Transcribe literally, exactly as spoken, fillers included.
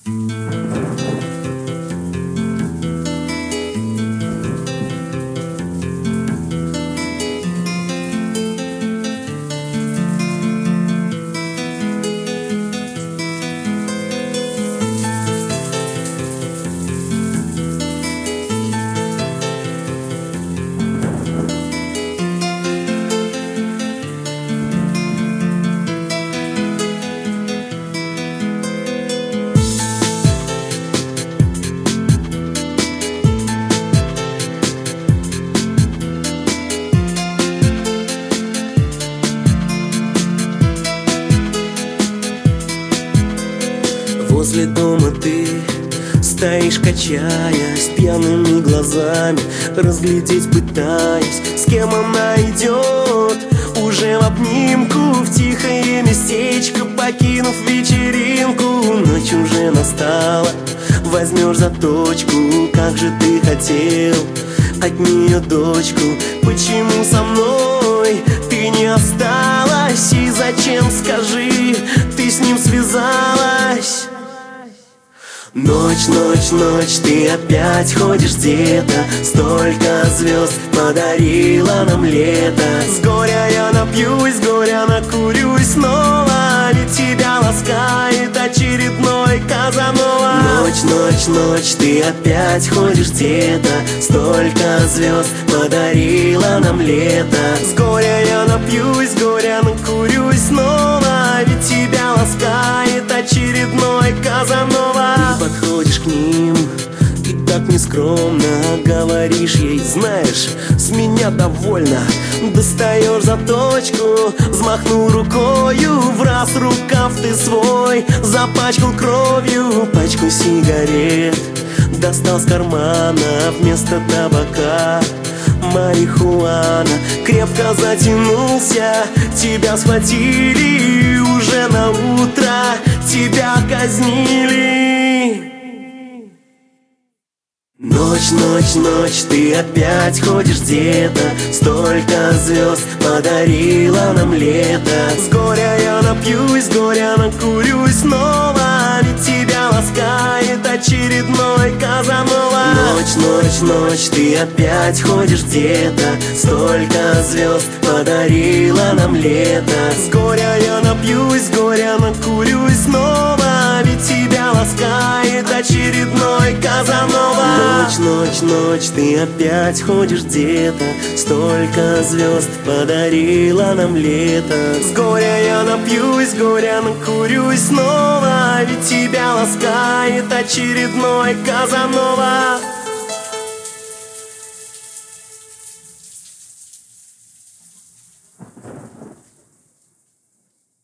Возле дома ты стоишь, качаясь, пьяными глазами разглядеть пытаясь, с кем она идет, уже в обнимку, в тихое местечко, покинув вечеринку. Ночь уже настала, возьмешь за точку, как же ты хотел от нее дочку. Почему со мной ты не осталась, и зачем, скажи, ты с ним связалась? Ночь, ночь, ночь, ты опять ходишь где-то, столько звезд подарила нам лето. С горя я напьюсь, с горя накурюсь снова, ведь тебя ласкает очередной Казанова. Ночь, ночь, ночь, ты опять ходишь где-то, столько звезд подарила нам лето. С горя я напьюсь, с горя накурюсь снова, ведь тебя ласкает очередной Казанова. Подходишь к ним и так нескромно говоришь ей: знаешь, с меня довольно. Достаешь за точку, взмахнул рукою, в раз рукав ты свой запачкал кровью. Пачку сигарет достал с кармана, вместо табака марихуана. Крепко затянулся, тебя схватили, и уже на утро тебя казнили. Ночь, ночь, ночь, ты опять ходишь где-то, столько звезд подарила нам лето. С горя я напьюсь, с горя накурюсь снова, ведь тебя ласкает очередной Казанова. Ночь, ночь, ночь, ты опять ходишь где-то, столько звезд подарила нам лето. С горя я напьюсь, с горя накурюсь снова, ведь тебя ласкает очередной Казанова. Ночь, ночь, ночь, ты опять ходишь где-то, столько звезд подарила нам лето. С горя я напьюсь, с горя накурюсь снова, ведь тебя ласкает очередной Казанова.